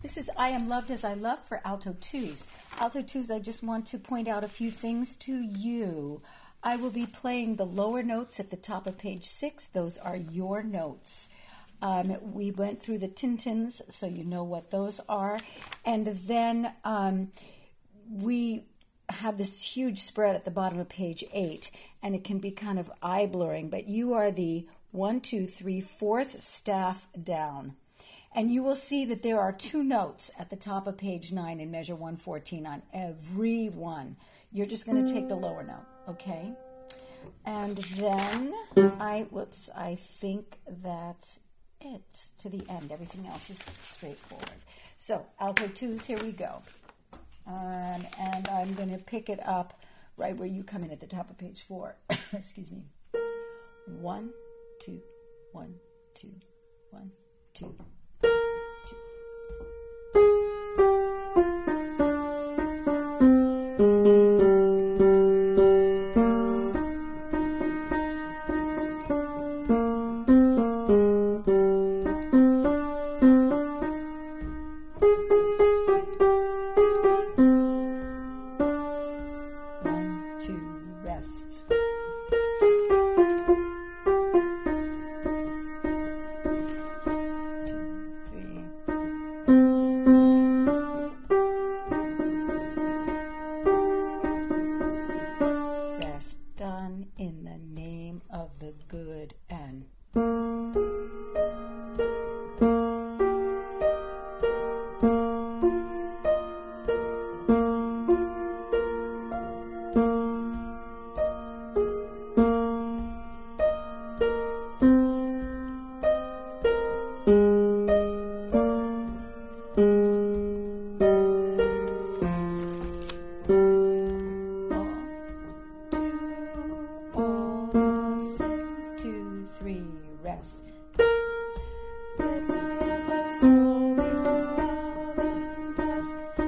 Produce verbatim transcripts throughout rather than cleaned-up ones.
This is I Am Loved as I Love for alto twos. Alto twos, I just want to point out a few things to you. I will be playing the lower notes at the top of page six. Those are your notes. Um, we went through the tintins, so you know what those are. And then um, we have this huge spread at the bottom of page eight, and it can be kind of eye blurring, but you are the one, two, three, fourth staff down. And you will see that there are two notes at the top of page nine in measure one fourteen on every one. You're just going to take the lower note, okay? And then I, whoops, I think that's it to the end. Everything else is straightforward. So alto twos, here we go. Um, and I'm going to pick it up right where you come in at the top of page four. Excuse me. One, two, one, two, one, two. Two. One, two, rest. Done in the name of the good and rest. Let my ever soul be to love and bless,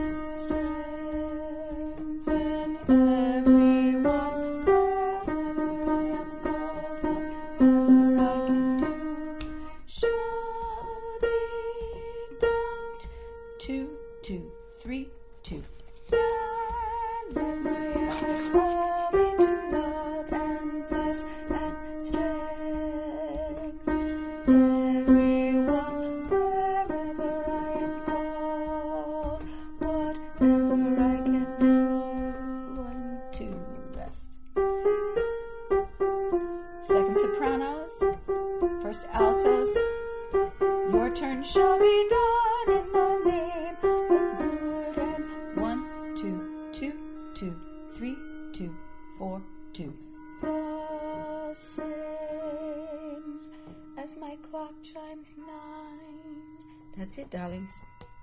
strengthen everyone, wherever I am called, whatever I can do, shall be done. Two, two, three, two. Let my ever soul be to love and bless and strengthen everyone, wherever I am called, whatever I can do. One, two, rest. Second sopranos, first altos. Your turn shall be done in the name of the good. And one, two, two, two, three, two, four, two. The same as my clock chimes nine. That's it, darlings.